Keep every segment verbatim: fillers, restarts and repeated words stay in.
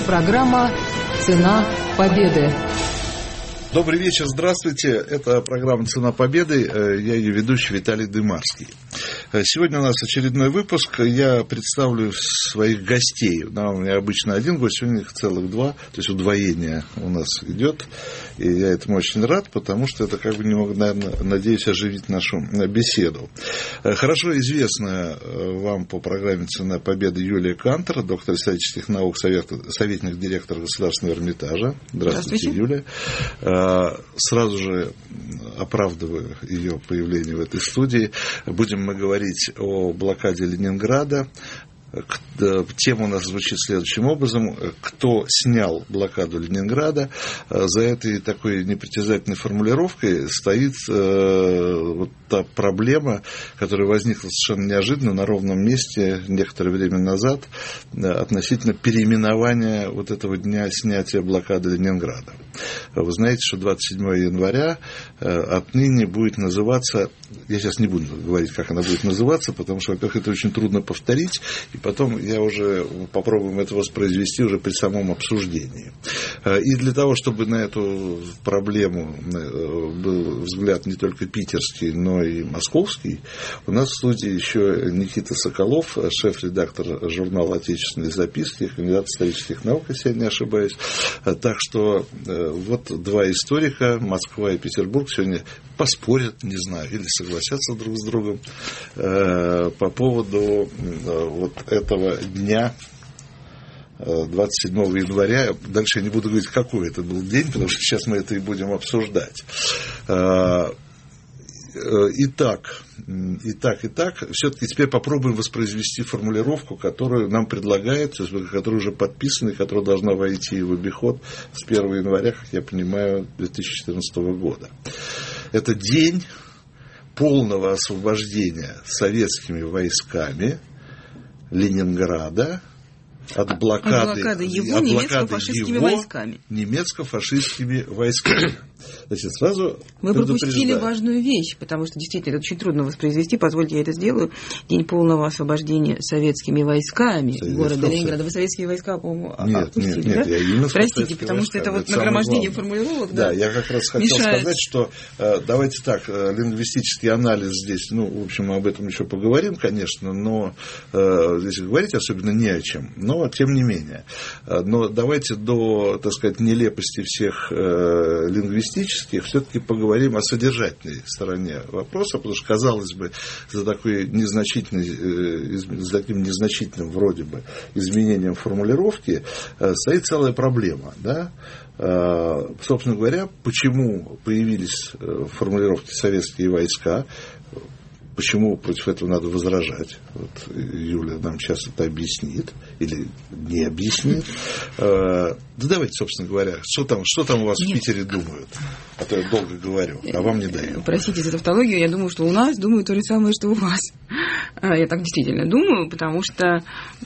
Программа «Цена победы». Добрый вечер, здравствуйте. Это программа «Цена победы». Я ее ведущий Виталий Дымарский. Сегодня у нас очередной выпуск. Я представлю своих гостей. Да, у меня обычно один гость, сегодня их целых два. То есть удвоение у нас идет. И я этому очень рад, потому что это как бы немного, наверное, надеюсь, оживить нашу беседу. Хорошо известная вам по программе «Цена победы» Юлия Кантор, доктор исторических наук, советник директора Государственного Эрмитажа. Здравствуйте, Здравствуйте. Юлия. Сразу же оправдываю ее появление в этой студии. Будем мы говорить о блокаде Ленинграда. Тема у нас звучит следующим образом. Кто снял блокаду Ленинграда? За этой такой непритязательной формулировкой стоит э, вот та проблема, которая возникла совершенно неожиданно на ровном месте некоторое время назад относительно переименования вот этого дня снятия блокады Ленинграда. Вы знаете, что двадцать седьмого января отныне будет называться... Я сейчас не буду говорить, как она будет называться, потому что, во-первых, это очень трудно повторить, и потом я уже попробуем это воспроизвести уже при самом обсуждении. И для того, чтобы на эту проблему был взгляд не только питерский, но и московский, у нас в студии еще Никита Соколов, шеф-редактор журнала «Отечественные записки», кандидат исторических наук, если я не ошибаюсь. Так что вот два историка, Москва и Петербург, сегодня поспорят, не знаю, или согласятся друг с другом по поводу вот этого дня двадцать седьмого января. Дальше я не буду говорить, какой это был день, потому что сейчас мы это и будем обсуждать. Итак, итак, итак, все-таки теперь попробуем воспроизвести формулировку, которую нам предлагают, которая уже подписана и которая должна войти в обиход с первого января, как я понимаю, две тысячи четырнадцатого года. Это день полного освобождения советскими войсками Ленинграда от блокады, от блокады его от немецко-фашистскими его войсками. немецко-фашистскими войсками. Значит, сразу Вы пропустили важную вещь, потому что действительно это очень трудно воспроизвести. Позвольте, я это сделаю. День полного освобождения советскими войсками Советского города Ленинграда. Вы советские войска, по-моему, нет, опустили, нет, нет, да? я именно Простите, потому войска. Что это вот это нагромождение формулировок. Да, да, я как раз хотел мешает. сказать, что давайте так, лингвистический анализ здесь, ну, в общем, мы об этом еще поговорим, конечно, но здесь говорить особенно не о чем, но тем не менее. Но давайте до, так сказать, нелепости всех лингвистических все-таки поговорим о содержательной стороне вопроса, потому что, казалось бы, за, такой незначительный, за таким незначительным вроде бы изменением формулировки стоит целая проблема. Да? Собственно говоря, почему появились формулировки «советские войска», почему против этого надо возражать? Вот Юля нам сейчас это объяснит или не объяснит. Да давайте, собственно говоря, что там, что там у вас Нет. в Питере думают? А то я долго говорю, а вам не даю. Простите за тавтологию, я думаю, что у нас думают то же самое, что у вас. Я так действительно думаю, потому что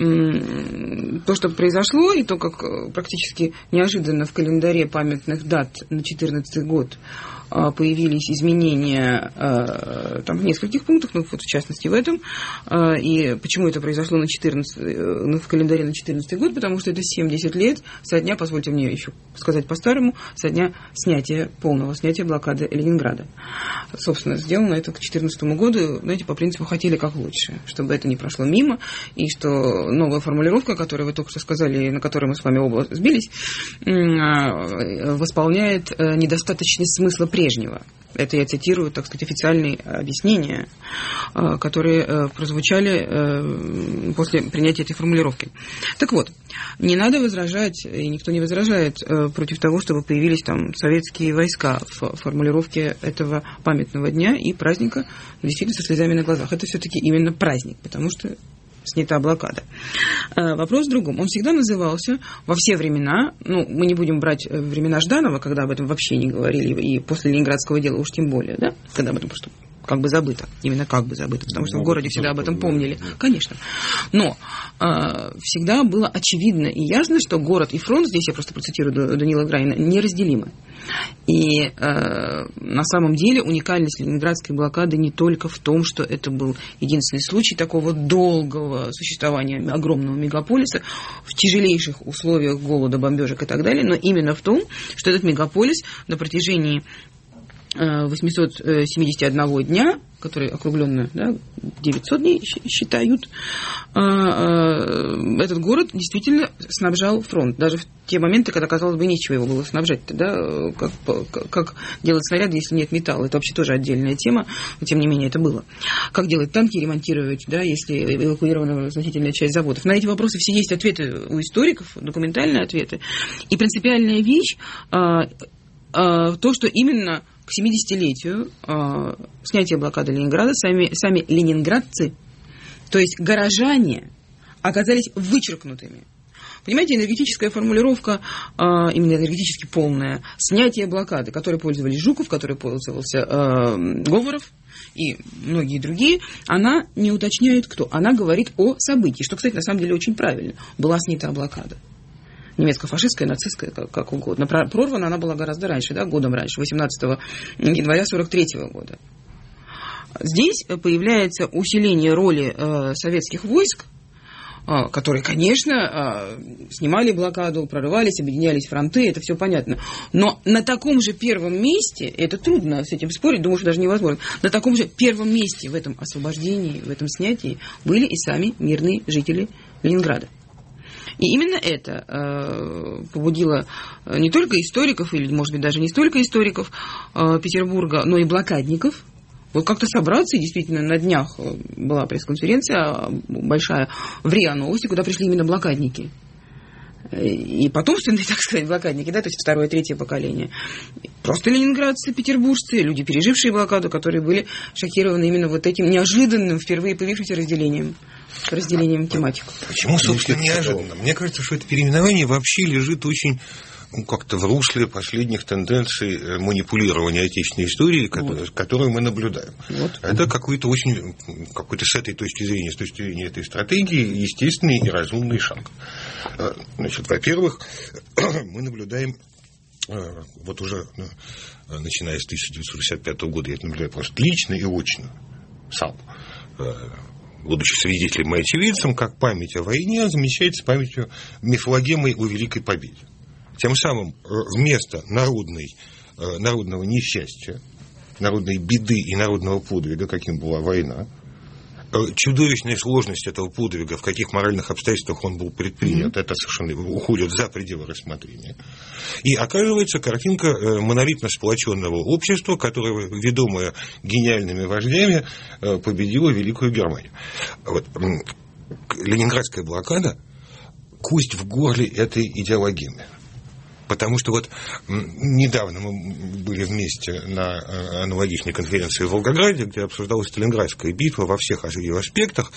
то, что произошло, и то, как практически неожиданно в календаре памятных дат на четырнадцатый год появились изменения там, в нескольких пунктах, ну, вот в частности в этом. И почему это произошло на четырнадцатый, ну, в календаре на четырнадцатый год? Потому что это семьдесят лет со дня, позвольте мне еще сказать по-старому, со дня снятия, полного снятия блокады Ленинграда. Собственно, сделано это к четырнадцатому году, знаете, по принципу хотели как лучше, чтобы это не прошло мимо, и что новая формулировка, которую вы только что сказали, на которой мы с вами оба сбились, восполняет недостаточность смысла прежнего. Это я цитирую, так сказать, официальные объяснения, которые прозвучали после принятия этой формулировки. Так вот, не надо возражать, и никто не возражает против того, чтобы появились там советские войска в формулировке этого памятного дня и праздника, действительно, со слезами на глазах. Это все-таки именно праздник, потому что снята блокада. Вопрос в другом. Он всегда назывался во все времена, ну, мы не будем брать времена Жданова, когда об этом вообще не говорили, и после Ленинградского дела уж тем более, да, когда об этом просто как бы забыто. Именно как бы забыто, потому что ну, в городе всегда об этом помнили. Да. Конечно. Но э, всегда было очевидно и ясно, что город и фронт, здесь я просто процитирую Даниила Гранина, неразделимы. И э, на самом деле уникальность Ленинградской блокады не только в том, что это был единственный случай такого долгого существования огромного мегаполиса в тяжелейших условиях голода, бомбежек и так далее, но именно в том, что этот мегаполис на протяжении восемьсот семьдесят один дня, которые округленно, да, девятьсот дней считают, этот город действительно снабжал фронт. Даже в те моменты, когда, казалось бы, нечего его было снабжать. Да, как, как делать снаряды, если нет металла. Это вообще тоже отдельная тема, но тем не менее это было. Как делать танки, ремонтировать, да, если эвакуирована значительная часть заводов. На эти вопросы все есть ответы у историков, документальные ответы. И принципиальная вещь то, что именно к семидесятилетию э, снятия блокады Ленинграда сами, сами ленинградцы, то есть горожане, оказались вычеркнутыми. Понимаете, энергетическая формулировка, э, именно энергетически полная, снятие блокады, которой пользовались Жуков, которой пользовался э, Говоров и многие другие, она не уточняет кто. Она говорит о событии, что, кстати, на самом деле очень правильно. Была снята блокада. Немецко-фашистская, нацистская, как, как угодно. Прорвана она была гораздо раньше, да, годом раньше, восемнадцатого января сорок третьего года. Здесь появляется усиление роли э, советских войск, э, которые, конечно, э, снимали блокаду, прорывались, объединялись фронты, это все понятно. Но на таком же первом месте, это трудно с этим спорить, думаю, что даже невозможно, на таком же первом месте в этом освобождении, в этом снятии были и сами мирные жители Ленинграда. И именно это э, побудило не только историков, или, может быть, даже не столько историков э, Петербурга, но и блокадников, вот как-то собраться, и действительно на днях была пресс-конференция большая в РИА Новости, куда пришли именно блокадники. И потомственные, так сказать, блокадники, да, то есть второе, третье поколение. Просто ленинградцы, петербуржцы, люди, пережившие блокаду, которые были шокированы именно вот этим неожиданным, впервые появившимся разделением. разделением тематик. Почему, собственно, неожиданно? Мне кажется, что это переименование вообще лежит очень ну, как-то в русле последних тенденций манипулирования отечественной истории, вот. которую мы наблюдаем. Вот. Это какой-то очень, какой-то с этой точки зрения, с точки зрения этой стратегии, естественный и разумный шаг. Значит, во-первых, мы наблюдаем вот уже начиная с тысяча девятьсот шестьдесят пятого года, я это наблюдаю просто лично и очно сам, будучи свидетелем и очевидцем, как память о войне замещается памятью мифологемой о Великой Победе. Тем самым вместо народной, народного несчастья, народной беды и народного подвига, каким была война, чудовищная сложность этого подвига, в каких моральных обстоятельствах он был предпринят, mm-hmm. это совершенно уходит за пределы рассмотрения. И оказывается картинка монолитно сплоченного общества, которое, ведомое гениальными вождями, победило Великую Германию. Вот. Ленинградская блокада – кость в горле этой идеологемы. Потому что вот недавно мы были вместе на аналогичной конференции в Волгограде, где обсуждалась Сталинградская битва во всех ее аспектах.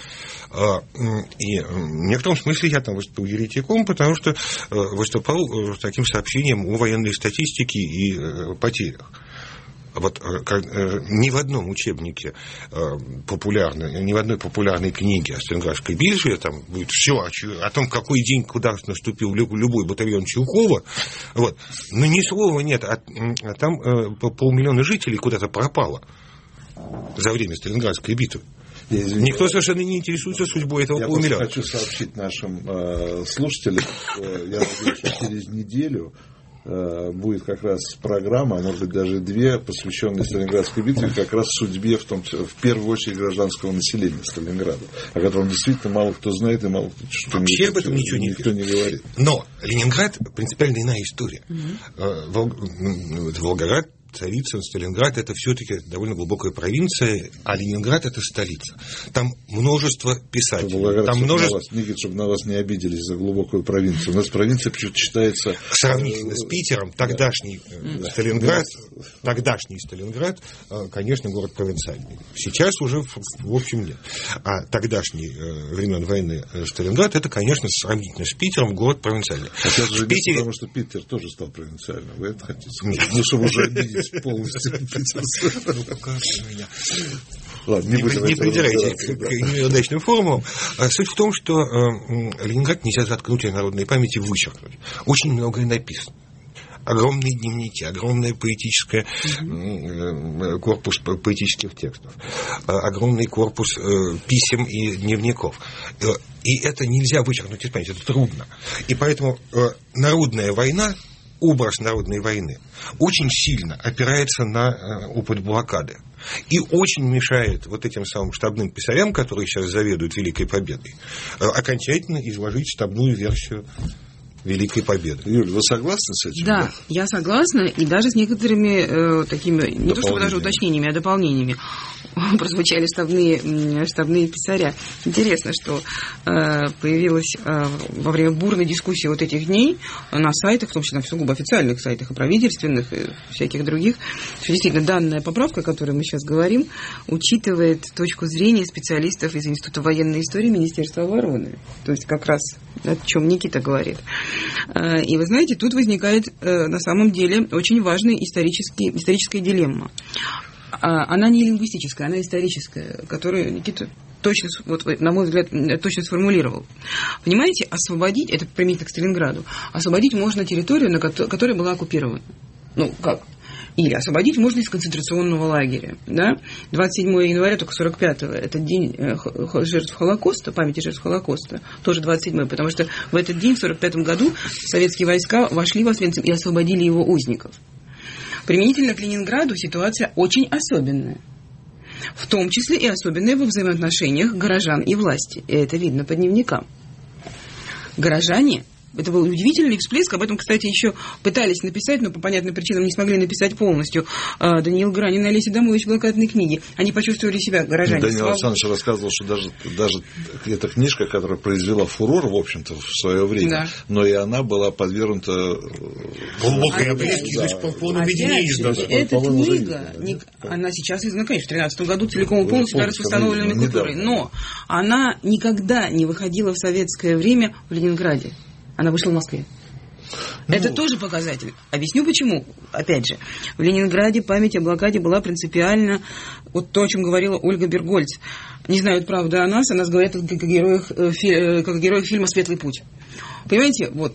И в некотором смысле я там выступил еретиком, потому что выступал с таким сообщением о военной статистике и потерях. Вот ни в одном учебнике популярной, ни в одной популярной книге о Сталинградской битве там будет все о, о том, какой день куда наступил любой батальон Чулкова, вот, но ни слова нет, а, а там полмиллиона жителей куда-то пропало за время Сталинградской битвы. Никто совершенно не интересуется судьбой этого я полмиллиона. Я хочу сообщить нашим э, слушателям, э, я надеюсь, что через неделю будет как раз программа, а может быть даже две, посвященные Сталинградской битве, как раз судьбе, в, том, в первую очередь, гражданского населения Сталинграда, о котором действительно мало кто знает и мало кто что вообще об этом ничего никто не говорит. Но Ленинград принципиально иная история. Mm-hmm. Волг... Волгоград, Царицын, Сталинград – это все-таки довольно глубокая провинция, а Ленинград – это столица. Там множество писателей. Волгоград, там чтобы, множество... на вас, Никит, чтобы на вас не обиделись за глубокую провинцию. У нас провинция почему-то считается... Сравнительно с Питером, тогдашний да. Сталинград, да. тогдашний Сталинград, конечно, город провинциальный. Сейчас уже, в общем, нет. А тогдашний времен войны Сталинград – это, конечно, сравнительно с Питером, город провинциальный. А сейчас же Питере... потому что Питер тоже стал провинциальным. Вы это хотите сказать? Ну, чтобы уже обидеть собираетесь полностью. Ладно, не, не, не придирайте к, к неудачным формулам. Суть в том, что э, Ленинград нельзя заткнуть из народной памяти, вычеркнуть. Очень многое написано. Огромные дневники, огромный поэтический mm-hmm. корпус поэтических текстов, огромный корпус писем и дневников. И это нельзя вычеркнуть из памяти, это трудно. И поэтому народная война, образ народной войны очень сильно опирается на опыт блокады. И очень мешает вот этим самым штабным писарям, которые сейчас заведуют Великой Победой, окончательно изложить штабную версию Великой Победы. Юль, вы согласны с этим? Да, я согласна, и даже с некоторыми э, такими, не то чтобы даже уточнениями, а дополнениями прозвучали штабные, штабные писаря. Интересно, что э, появилось э, во время бурной дискуссии вот этих дней на сайтах, в том числе на сугубо официальных сайтах и правительственных, и всяких других, что действительно данная поправка, о которой мы сейчас говорим, учитывает точку зрения специалистов из Института военной истории Министерства обороны. То есть как раз о чем Никита говорит. И вы знаете, тут возникает на самом деле очень важная историческая дилемма. Она не лингвистическая, она историческая, которую Никита точно, вот, на мой взгляд, точно сформулировал. Понимаете, освободить, это применительно к Сталинграду, освободить можно территорию, на которой была оккупирована. Ну, как? Или освободить можно из концентрационного лагеря. Да? двадцать седьмого января, только сорок пятого, это день жертв Холокоста, памяти жертв Холокоста, тоже двадцать седьмого, потому что в этот день, в сорок пятом году, советские войска вошли в Освенцим и освободили его узников. Применительно к Ленинграду ситуация очень особенная. В том числе и особенная во взаимоотношениях горожан и власти. И это видно по дневникам. Горожане... Это был удивительный всплеск. Об этом, кстати, еще пытались написать, но по понятным причинам не смогли написать полностью. Даниил Гранин и Олеся Домович в блокадной книге. Они почувствовали себя, горожане. Даниил Александрович рассказывал, что даже, даже эта книжка, которая произвела фурор, в общем-то, в свое время, да. но и она была подвергнута глубокой обрезке, то есть по наведению издана. Эта книга, не, она сейчас издана, конечно, в тринадцатом году целиком и полностью даже с восстановленной культурой, но она никогда не выходила в советское время в Ленинграде. Она вышла в Москве. Ну, это тоже показатель. Объясню почему. Опять же, в Ленинграде память о блокаде была принципиально вот то, о чем говорила Ольга Бергольц. Не знают, правда, о нас, о нас говорят как о героях, как о героях фильма «Светлый путь». Понимаете, вот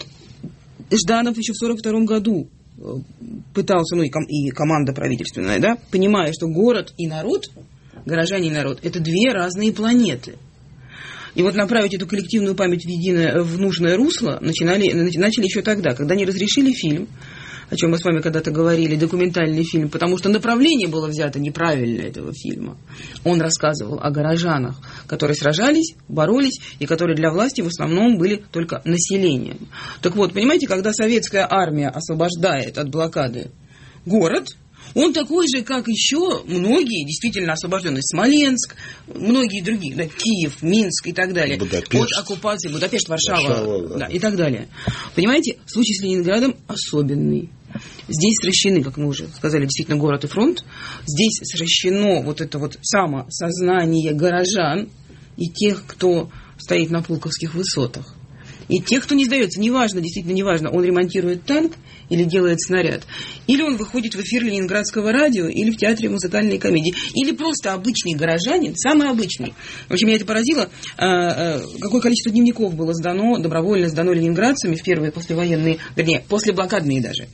Жданов еще в сорок втором году пытался, ну и, ком- и команда правительственная, да, понимая, что город и народ, горожане и народ, это две разные планеты. И вот направить эту коллективную память в единое, в нужное русло начинали, начали еще тогда, когда не разрешили фильм, о чем мы с вами когда-то говорили, документальный фильм, потому что направление было взято неправильно этого фильма. Он рассказывал о горожанах, которые сражались, боролись, и которые для власти в основном были только населением. Так вот, понимаете, когда советская армия освобождает от блокады город, он такой же, как еще многие, действительно освобожденные, Смоленск, многие другие, да, Киев, Минск и так далее. Будапешт. От оккупации, Будапешт, Варшава, Варшава да. Да, и так далее. Понимаете, случай с Ленинградом особенный. Здесь сращены, как мы уже сказали, действительно город и фронт. Здесь сращено вот это вот самосознание горожан и тех, кто стоит на Пулковских высотах. И тех, кто не сдается, неважно, действительно неважно, он ремонтирует танк или делает снаряд, или он выходит в эфир Ленинградского радио, или в театре музыкальной комедии, или просто обычный горожанин, самый обычный. В общем, меня это поразило, какое количество дневников было сдано, добровольно сдано ленинградцами в первые послевоенные, вернее, послеблокадные даже,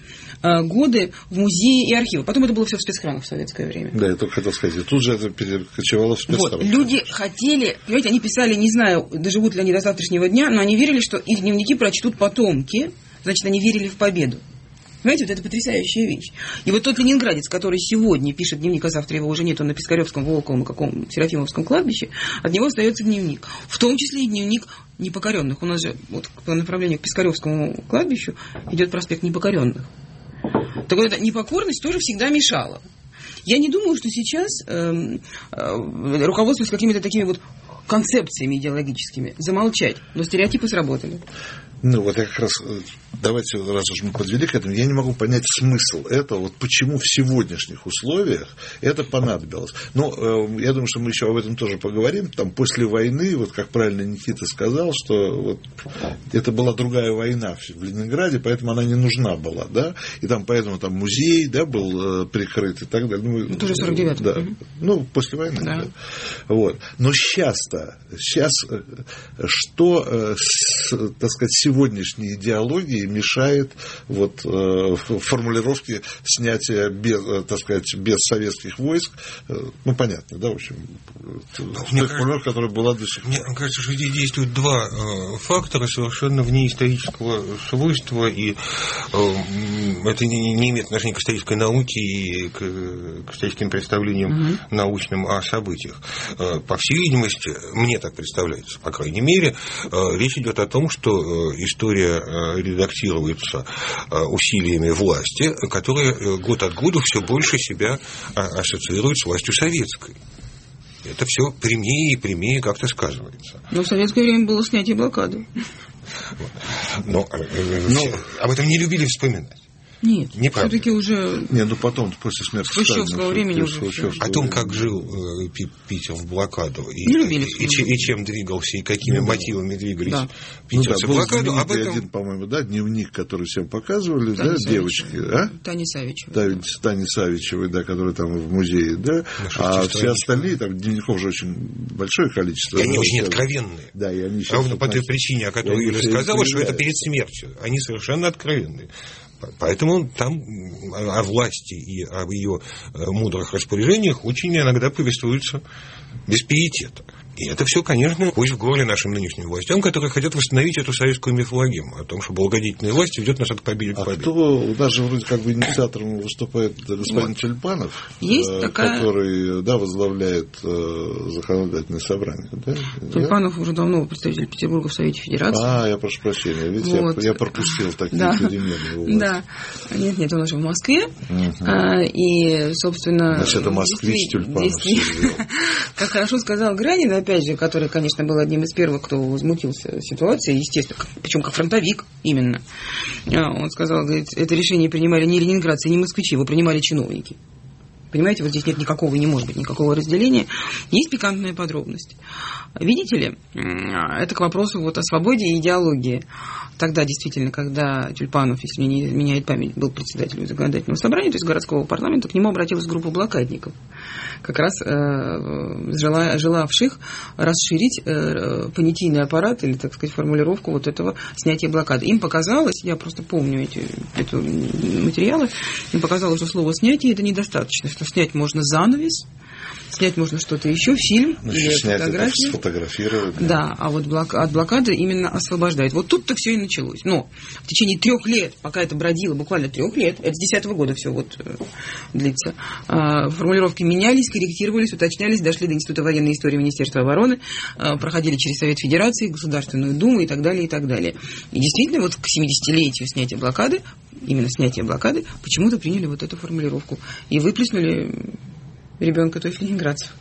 годы в музеи и архивы. Потом это было все в спецхранах в советское время. Да, я только хотел сказать. И тут же это перекочевало в спецхран. Вот, люди хотели, понимаете, они писали, не знаю, доживут ли они до завтрашнего дня, но они верили, что их дневники прочтут потомки, значит, они верили в победу. Понимаете, вот это потрясающая вещь. И вот тот ленинградец, который сегодня пишет дневник, а завтра его уже нет, он на Пискаревском, Волковом и каком Серафимовском кладбище, от него остается дневник. В том числе и дневник непокоренных. У нас же вот по направлению к Пискаревскому кладбищу идет проспект непокоренных. Так вот, эта непокорность тоже всегда мешала. Я не думаю, что сейчас, э, э, руководствуясь какими-то такими вот концепциями идеологическими, замолчать. Но стереотипы сработали. Ну, вот я как раз давайте, раз уж мы подвели к этому, я не могу понять смысл этого, вот почему в сегодняшних условиях это понадобилось. Но э, я думаю, что мы еще об этом тоже поговорим. Там после войны, вот как правильно Никита сказал, что вот это была другая война в Ленинграде, поэтому она не нужна была, да, и там поэтому там музей, да, был э, прикрыт и так далее. Ну, ну тоже сорок девятый. Да, угу. Ну, после войны, да. Да. Вот. Но сейчас-то, сейчас что, э, с, так сказать, сегодняшней идеологии мешает вот э, формулировке снятия без, э, так сказать, без советских войск, э, ну, понятно, да, в общем, мне формулировка, которая была до сих пор. Мне кажется, что здесь действуют два э, фактора совершенно вне исторического свойства, и э, это не, не имеет отношения к исторической науке и к, к историческим представлениям угу. научным о событиях. Э, по всей видимости, мне так представляется, по крайней мере, э, речь идет о том, что э, история э, редактируется э, усилиями власти, которая э, год от года все больше себя э, ассоциирует с властью советской. Это все прямее и прямее как-то сказывается. Но в советское время было снятие блокады. Но, Но об этом не любили вспоминать. Нет, все-таки уже... Не, ну потом, после смерти Хрущевского времени уже... О том, как жил э, Питер в блокаду, и, и, и, и чем двигался, и какими ну, мотивами двигались да. питерцы ну, да, в блокаду. Об этом... один, по-моему, да, дневник, который всем показывали, Тани да, Савичевой. девочки. А? Тани Савичевой. Тани, Тани Савичевой, да, которая там в музее, да. А все остальные, там дневников же очень большое количество. И они очень откровенные. Да, и они ровно по той причине, о которой Юля сказала, что это перед смертью. Они совершенно откровенные. Поэтому там о власти и об ее мудрых распоряжениях очень иногда повествуется без пиетета. И это все, конечно, кость в горле нашим нынешним властям, которые хотят восстановить эту советскую мифологему о том, что благодетельная власть ведет нас от победы к победе. А кто, у нас же вроде как бы инициатором выступает господин вот. Тюльпанов, Есть э, такая... который, да, возглавляет э, законодательное собрание. Да? Тюльпанов да? уже давно представитель Петербурга в Совете Федерации. А, я прошу прощения, видите, вот. я, я пропустил такие да. перемены у вас. Да, нет, нет, он уже в Москве, угу. а, и, собственно... Значит, это москвич Тюльпанов. Как хорошо сказал Гранин, опять же, который, конечно, был одним из первых, кто возмутился ситуацией, естественно, причем как фронтовик именно. Он сказал, говорит, это решение принимали не ленинградцы, не москвичи, его принимали чиновники. Понимаете, вот здесь нет никакого, не может быть никакого разделения. Есть пикантная подробность. Видите ли, это к вопросу вот о свободе и идеологии. Тогда действительно, когда Тюльпанов, если мне не изменяет память, был председателем законодательного собрания, то есть городского парламента, к нему обратилась группа блокадников, как раз э, жела, желавших расширить э, понятийный аппарат, или, так сказать, формулировку вот этого снятия блокады. Им показалось, я просто помню эти, эти материалы, им показалось, что слово «снятие» это недостаточно, что снять можно занавес, снять можно что-то еще, фильм, ну, или фотографию. Сфотографировать. Да. да, а вот блок... от блокады именно освобождает. Вот тут-то все и началось. Но в течение трех лет, пока это бродило, буквально трех лет, это с десятого года все вот э, длится, э, формулировки менялись, корректировались, уточнялись, дошли до Института военной истории Министерства обороны, э, проходили через Совет Федерации, Государственную Думу и так далее, и так далее. И действительно, вот к семидесятилетию снятия блокады, именно снятия блокады, почему-то приняли вот эту формулировку и выплеснули ребенка, то есть ленинградцев.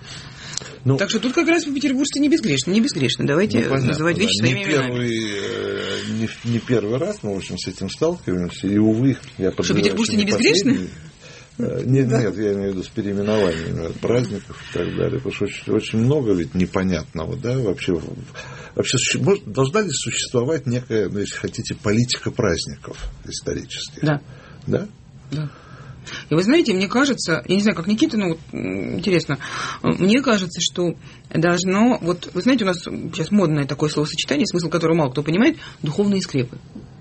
Ну, так что тут как раз по-петербуржски не безгрешно, не безгрешно. Давайте ну, понятно, называть вещи да. своими не первый, именами. Не, не первый раз мы, в общем, с этим сталкиваемся. И, увы, я подозреваю, что петербуржцы не безгрешны? Нет, да. нет, я имею в виду с переименованиями праздников и так далее. Потому что очень, очень много ведь непонятного, да, вообще. Вообще должна ли существовать некая, ну, если хотите, политика праздников исторических? Да. Да? Да. И вы знаете, мне кажется, я не знаю, как Никита, но вот, интересно, мне кажется, что должно, вот, вы знаете, у нас сейчас модное такое словосочетание, смысл которого мало кто понимает, духовные скрепы.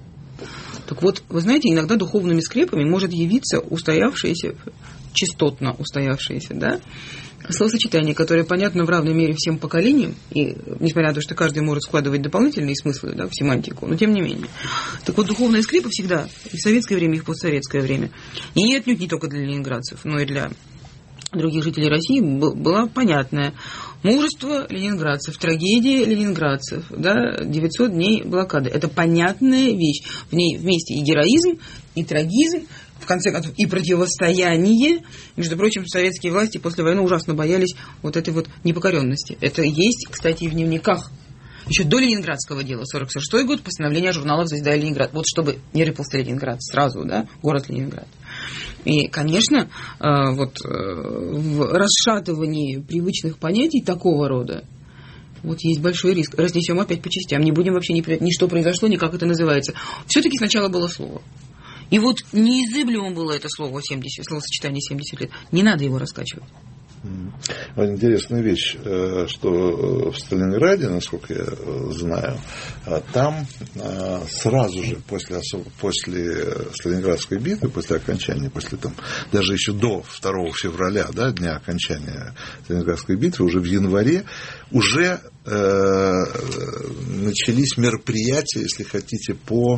Так вот, вы знаете, иногда духовными скрепами может явиться устоявшееся, частотно устоявшееся, да, словосочетание, которое понятно в равной мере всем поколениям, и несмотря на то, что каждый может складывать дополнительные смыслы, да, в семантику, но тем не менее. Так вот, духовные скрепы всегда, и в советское время, и в постсоветское время, и отнюдь не только для ленинградцев, но и для других жителей России, была понятная. Мужество ленинградцев, трагедия ленинградцев, да, девятьсот дней блокады. Это понятная вещь. В ней вместе и героизм, и трагизм, в конце концов, и противостояние. Между прочим, советские власти после войны ужасно боялись вот этой вот непокоренности. Это есть, кстати, и в дневниках Еще до Ленинградского дела, сорок шестой год, постановление журналов «Звезда» и «Ленинград». Вот чтобы не рыпался Ленинград сразу, да, город Ленинград. И, конечно, вот в расшатывании привычных понятий такого рода вот есть большой риск. Разнесем опять по частям. Не будем вообще ни, ни что произошло, ни как это называется. Все-таки сначала было слово. И вот неизыблемо было это слово семьдесят, словосочетание семьдесят лет. Не надо его раскачивать. Интересная вещь, что в Сталинграде, насколько я знаю, там сразу же после, после Сталинградской битвы, после окончания, после там, даже еще до второго февраля, да, дня окончания Сталинградской битвы, уже в январе, уже э, начались мероприятия, если хотите, по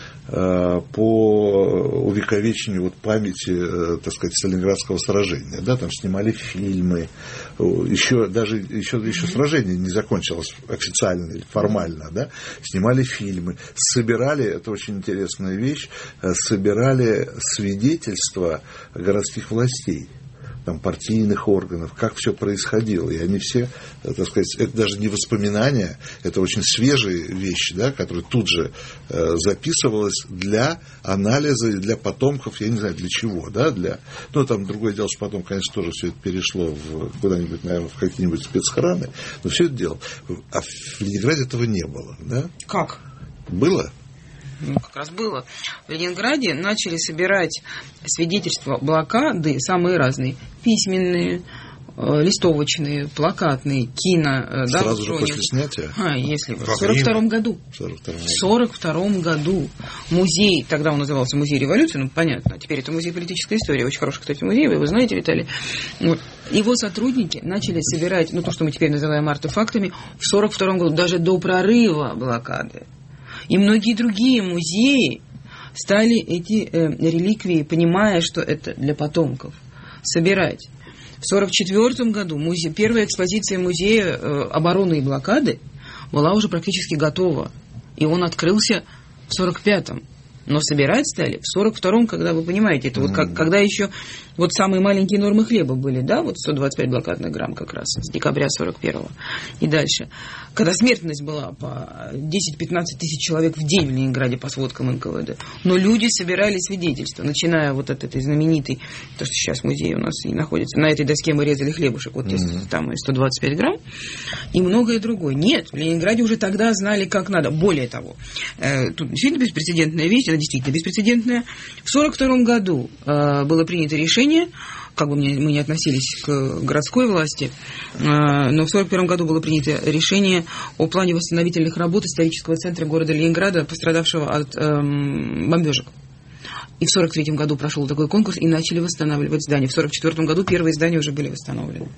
по увековечению вот памяти, так сказать, Сталинградского сражения. Да, там снимали фильмы. Еще, даже еще, еще сражение не закончилось официально или формально. Да, снимали фильмы. Собирали, это очень интересная вещь, собирали свидетельства городских властей, там, партийных органов, как все происходило. И они все, так сказать, это даже не воспоминания, это очень свежие вещи, да, которые тут же э, записывалась для анализа и для потомков, я не знаю, для чего, да, для... Ну, там другое дело, что потом, конечно, тоже все это перешло в куда-нибудь, наверное, в какие-нибудь спецхраны, но все это дело. А в Ленинграде этого не было, да? Как? Было? Ну, как раз было. В Ленинграде начали собирать свидетельства блокады самые разные. Письменные, э, листовочные, плакатные, кино. Сразу да, же после снятия? А, если в сорок втором году. В сорок втором году музей, тогда он назывался Музей революции, ну, понятно, а теперь это Музей политической истории. Очень хороший, кстати, музей, вы его знаете, Виталий. Вот. Его сотрудники начали собирать, ну, то, что мы теперь называем артефактами, в сорок втором году, даже до прорыва блокады. И многие другие музеи стали эти э, реликвии, понимая, что это для потомков, собирать. В сорок четвёртом году музей, первая экспозиция музея э, обороны и блокады была уже практически готова. И он открылся в сорок пятом. Но собирать стали в сорок втором, когда, вы понимаете, это mm-hmm. вот как, когда еще вот самые маленькие нормы хлеба были, да, вот сто двадцать пять блокадных грамм как раз с декабря сорок первого и дальше. Когда смертность была по десять-пятнадцать тысяч человек в день в Ленинграде по сводкам эн ка вэ дэ. Но люди собирали свидетельства, начиная вот от этой знаменитой, то, что сейчас музей у нас и находится, на этой доске мы резали хлебушек, вот mm-hmm. там сто двадцать пять грамм, и многое другое. Нет, в Ленинграде уже тогда знали, как надо. Более того, э, тут действительно беспрецедентная вещь, это действительно беспрецедентная. В сорок втором году э, было принято решение, как бы мы не относились к городской власти, э, но в сорок первом году было принято решение о плане восстановительных работ исторического центра города Ленинграда, пострадавшего от э, бомбежек. И в сорок третьем году прошел такой конкурс, и начали восстанавливать здания. В сорок четвёртом году первые здания уже были восстановлены.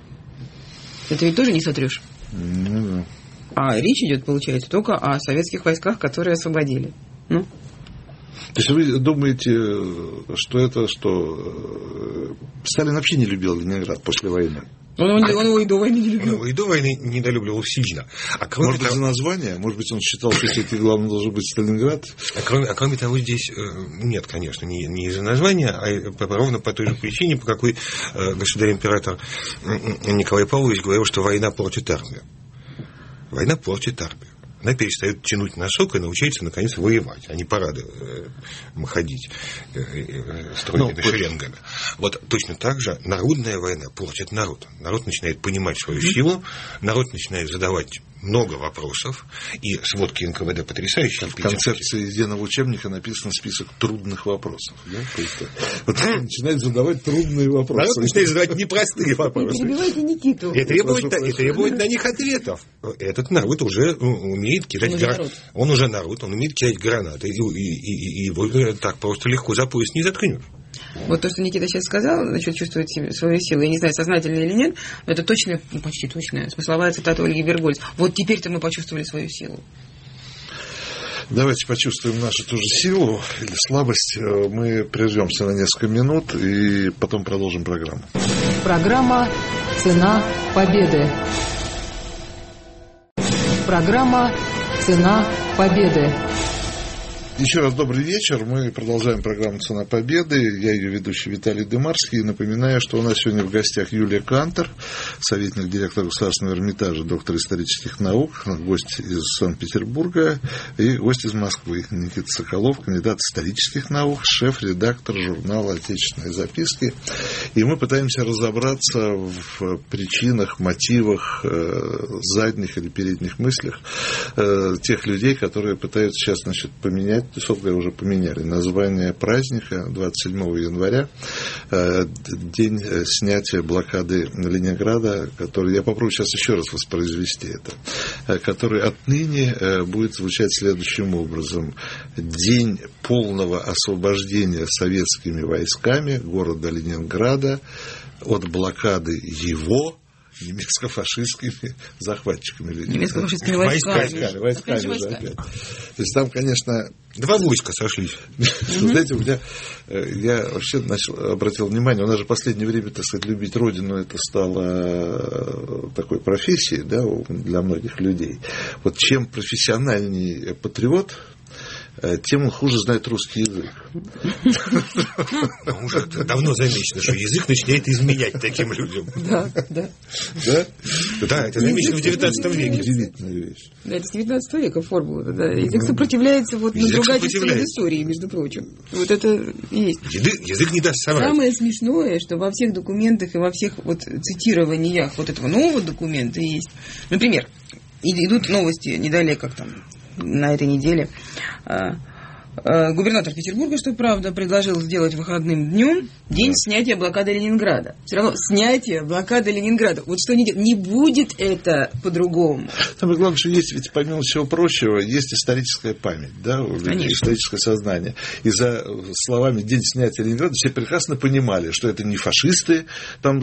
Это ведь тоже не сотрешь. Mm-hmm. А речь идет, получается, только о советских войсках, которые освободили. Ну? То есть вы думаете, что это, что Сталин вообще не любил Ленинград после войны? Он, он, он его и до войны не любил. Он его и до войны недолюбливал сильно. А может быть, того... за название? Может быть, он считал, что все-таки главное должен быть Сталинград? А кроме, а кроме того, здесь нет, конечно, не, не из-за названия, а ровно по той же причине, по какой государь-император Николай Павлович говорил, что война портит армию. Война портит армию. Она перестает тянуть носок и научается, наконец, воевать, а не парады э, ходить э, э, стройными ну, шеренгами. Вот точно так же народная война портит народ. Народ начинает понимать свою силу, народ начинает задавать много вопросов, и сводки эн ка вэ дэ потрясающие. В концепции единого учебника написан список трудных вопросов. Да? То есть, вот начинает задавать трудные вопросы. Народ начинает задавать непростые вопросы. Перебивайте Никиту. И требовать, и требовать на них ответов. Этот народ уже умеет кидать гранаты. Он уже народ, он умеет кидать гранаты, и, и, и, и его так просто легко за пояс не заткнешь. Вот то, что Никита сейчас сказал, насчет чувствовать себе свою силу, я не знаю, сознательно или нет, но это точная, ну, почти точная смысловая цитата Ольги Бергольц. Вот теперь-то мы почувствовали свою силу. Давайте почувствуем нашу ту же силу или слабость. Мы прервемся на несколько минут и потом продолжим программу. Программа «Цена победы». Программа «Цена победы». Еще раз добрый вечер. Мы продолжаем программу «Цена победы». Я ее ведущий Виталий Дымарский. Напоминаю, что у нас сегодня в гостях Юлия Кантор, советник директора Государственного Эрмитажа, доктор исторических наук, гость из Санкт-Петербурга и гость из Москвы Никита Соколов, кандидат исторических наук, шеф-редактор журнала «Отечественные записки». И мы пытаемся разобраться в причинах, мотивах, задних или передних мыслях тех людей, которые пытаются сейчас, значит, поменять, собственно, уже поменяли название праздника двадцать седьмого января, день снятия блокады Ленинграда, который, я попробую сейчас еще раз воспроизвести это, который отныне будет звучать следующим образом. День полного освобождения советскими войсками города Ленинграда от блокады его немецко-фашистскими захватчиками. Немецко-фашистскими войсками. Войсками, войсками войска. же опять. То есть там, конечно... Два войска сошлись. Знаете, у меня... Я вообще начал, обратил внимание, у нас же в последнее время, так сказать, любить Родину, это стало такой профессией, да, для многих людей. Вот чем профессиональней патриот, тем он хуже знает русский язык. Уже давно замечено, что язык начинает изменять таким людям. Да, да. Да? Да, это замечено в девятнадцатом веке. Удивительная вещь. Да, это с девятнадцатого века формула. Да. Язык сопротивляется вот надругательству над историей, между прочим. Вот это и есть. Язык, язык не даст соврать. Самое смешное, что во всех документах и во всех вот цитированиях вот этого нового документа есть. Например, идут новости недалеко, как там, на этой неделе. Губернатор Петербурга, что правда, предложил сделать выходным днем день снятия блокады Ленинграда. Все равно снятие блокады Ленинграда. Вот что они делают. Не будет это по-другому. Самое главное, что есть, ведь помимо всего прочего, есть историческая память, да, Конечно. Историческое сознание. И за словами «день снятия Ленинграда» все прекрасно понимали, что это не фашисты, там,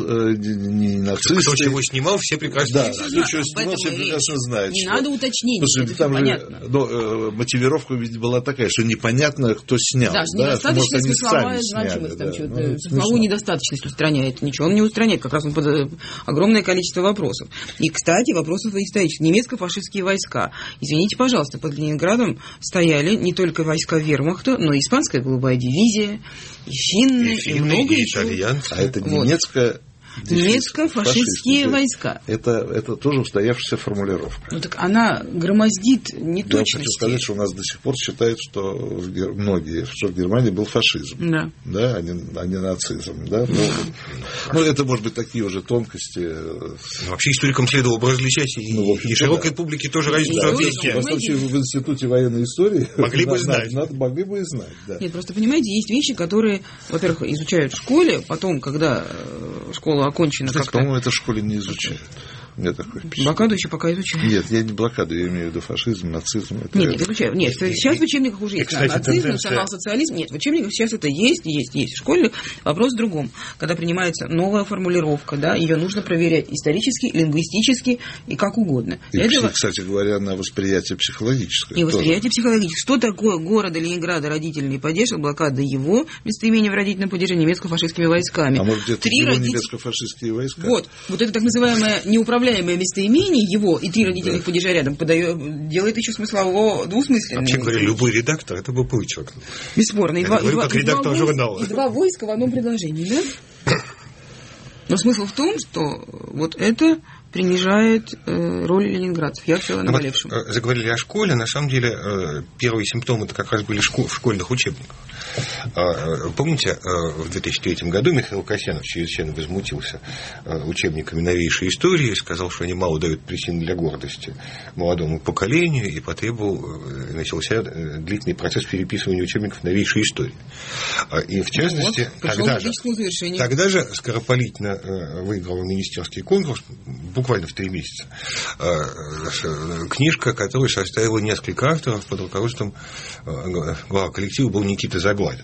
не нацисты. Кто чего снимал, все прекрасно да, знают. кто чего снимал, все прекрасно знают. Не что... надо уточнений, Слушай, это там все же, понятно. но, мотивировка ведь была такая, что непонятно, кто снял. Да, да, недостаточно что, смысловая сняли, значимость. да, Там, да, что-то, ну, смысловую недостаточность устраняет. Ничего он не устраняет. Как раз он под огромное количество вопросов. И, кстати, вопросов и исторических. Немецко-фашистские войска. Извините, пожалуйста, под Ленинградом стояли не только войска вермахта, но и испанская голубая дивизия, и финны, и, и, и много и еще. итальянцы. А это Вот. немецкая... Немецко-фашистские войска. Это, это тоже устоявшаяся формулировка. Ну так она громоздит Я неточности. хочу сказать, что у нас до сих пор считают, что в Гер... многие, что в Германии был фашизм. Да. Да, а не, а не нацизм. Да? Ну, ну, это, может быть, такие уже тонкости. Ну, вообще историкам следовало бы различать и, Ну, в общем-то, и широкой да. публике тоже разницу Да, объяснять. Во всяком случае, в Институте военной истории Могли бы надо- знать. надо- могли бы и знать. Да. Нет, просто понимаете, есть вещи, которые, во-первых, изучают в школе, потом, когда э, школа окончена, Кстати, как-то... по-моему, это в школе не изучают. У меня такое впечатление. Блокаду еще пока изучают. Нет, я не блокаду, я имею в виду фашизм, нацизм. Это Нет, нет, изучают. Нет, сейчас в учебниках уже И, есть. кстати, Нацизм, тенденция- национал-социализм. Нет, в учебниках сейчас это есть, есть, есть. В школе вопрос в другом. Когда принимается новая формулировка, да, ее нужно проверять исторически, лингвистически и как угодно. И, Для этого- кстати говоря, на восприятие психологическое. И тоже. восприятие психологическое. Что такое города Ленинграда родительный падеж, блокада его местоимения в родительном падеже немецко-фашистскими войсками? А может, где-то Три его родителя- немецко-фашистские войска? Вот, вот это так называемое неуправляемое местоимение его и три родительных падежа рядом подает, делает еще смыслово двусмысленным. Вообще говоря, любой редактор это бы вычеркнул. Бесспорно. И Я два, и говорю, два- как и два редактор войска- журнала. и два войска в одном предложении, да? Но смысл в том, что вот это принижает э, роль ленинградцев. Я все о Ну, вот, наболевшем. э, заговорили о школе. На самом деле, э, первые симптомы это как раз были шко- в школьных учебниках. Э, Помните, э, в две тысячи третьем году Михаил Касьянов чрезвычайно возмутился э, учебниками новейшей истории, сказал, что они мало дают причин для гордости молодому поколению, и потребовал, э, начался э, длительный процесс переписывания учебников новейшей истории. Э, И в частности, Вот, пришел тогда, к же, логическому завершению. тогда же скоропалительно э, выиграл министерский конкурс, буквально в три месяца, э, э, книжка, которую составило несколько авторов под руководством э, глава коллектива был Никита Загладин.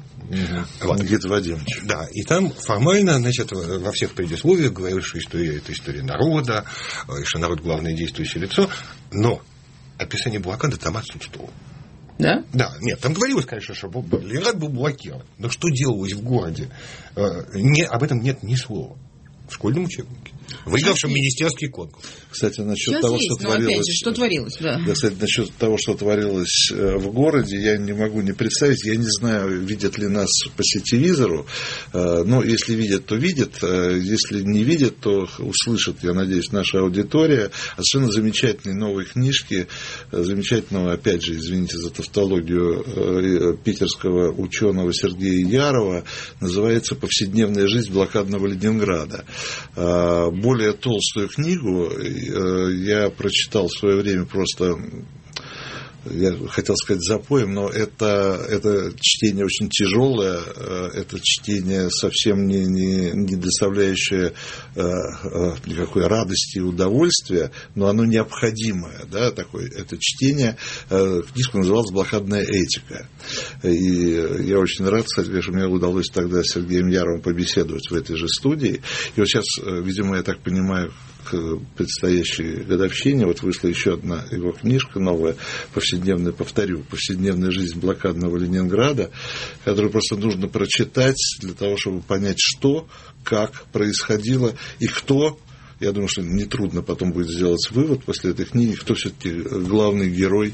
Вот. Никита Вадимович. Да, и там формально, значит, во всех предисловиях говорилось, что история – это история народа, и что народ – главное действующее лицо, но описание блокады там отсутствовало. Да? Да, нет, там говорилось, конечно, что Ленинград был блокирован, но что делалось в городе, не, об этом нет ни слова. в школьном учебнике, выигравшем министерский конкурс. Кстати, насчет Сейчас того, есть, что но творилось... опять же, что творилось, да. Да, кстати, насчет того, что творилось в городе, я не могу не представить. Я не знаю, видят ли нас по сетевизору. Но если видят, то видят. Если не видят, то услышат, я надеюсь, наша аудитория. Совершенно замечательные новые книжки. Замечательного, опять же, извините за тавтологию, питерского ученого Сергея Ярова. Называется «Повседневная жизнь блокадного Ленинграда». Более толстую книгу я прочитал в свое время просто, я хотел сказать запоем, но это, это чтение очень тяжелое, это чтение совсем не, не, не доставляющее никакой радости и удовольствия, но оно необходимое, да, такое, это чтение. Книжка называлась «Блокадная этика». И я очень рад, кстати, что мне удалось тогда с Сергеем Яровым побеседовать в этой же студии. И вот сейчас, видимо, я так понимаю, к предстоящей годовщине вот вышла еще одна его книжка новая, повседневная, повторю, «Повседневная жизнь блокадного Ленинграда», которую просто нужно прочитать для того, чтобы понять, что, как происходило и кто. Я думаю, что нетрудно потом будет сделать вывод после этой книги, кто все-таки главный герой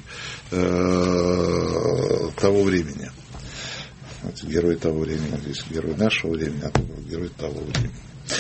э, того времени. Вот, герой того времени, здесь герой нашего времени, а то герой того времени.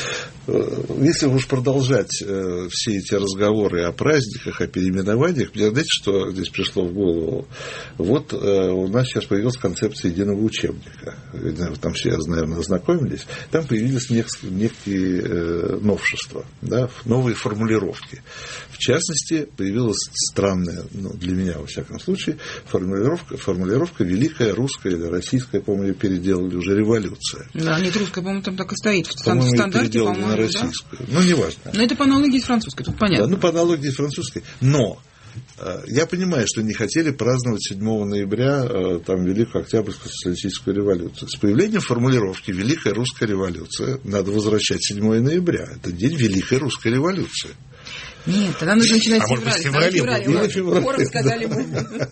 Если уж продолжать э, все эти разговоры о праздниках, о переименованиях, мне, знаете, что здесь пришло в голову? Вот э, у нас сейчас появилась концепция единого учебника. Там все, наверное, ознакомились. Там появились некие, некие э, новшества, да, новые формулировки. В частности, появилась странная, ну, для меня, во всяком случае, формулировка, формулировка «великая русская» или российская, по-моему, ее переделали уже «революция». Да, нет, русская, по-моему, там так и стоит. В по-моему, стандарте, по-моему, на российскую. Да? Ну, неважно. Но это по аналогии с французской, тут понятно. Да, ну, по аналогии с французской. Но э, я понимаю, что не хотели праздновать седьмого ноября э, там, Великую Октябрьскую социалистическую революцию. С появлением формулировки «Великая русская революция» надо возвращать седьмое ноября. Это день Великой русской революции. Нет, тогда нужно начинать а с февраля. феврале. феврале. Скоро сказали мы.